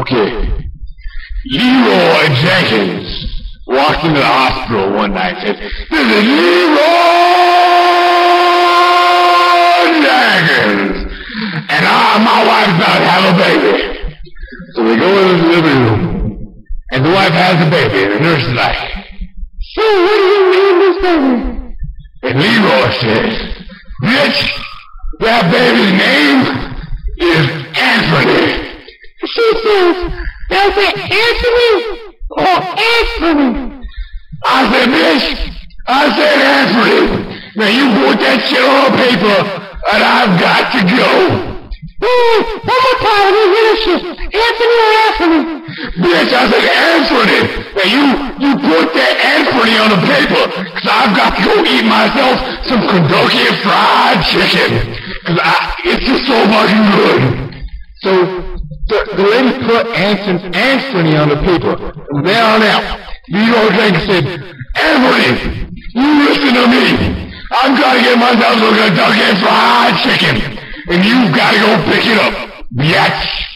Okay. Leroy Jenkins walked into the hospital one night and said, "This is Leroy Jenkins, and my wife's about to have a baby." So they go into the living room, and the wife has a baby, and the nurse is like, "So what do you name this baby?" And Leroy says, "Bitch, that baby's name is Anthony." She says, "Is it Anthony or Anthony?" I said, "Bitch, I said Anthony. Now you put that shit on paper, and I've got to go." One more time, I didn't hear this shit. Anthony or Anthony? Bitch, I said Anthony. Now you put that Anthony on the paper, cause I've got to go eat myself some Kentucky Fried Chicken. Cause it's just so fucking good. So, the lady put Anthony on the paper. From there on out, Leroy Jenkins said, "Anthony, you listen to me. I've got to get myself some Kentucky Fried Chicken. And you've got to go pick it up, biatch."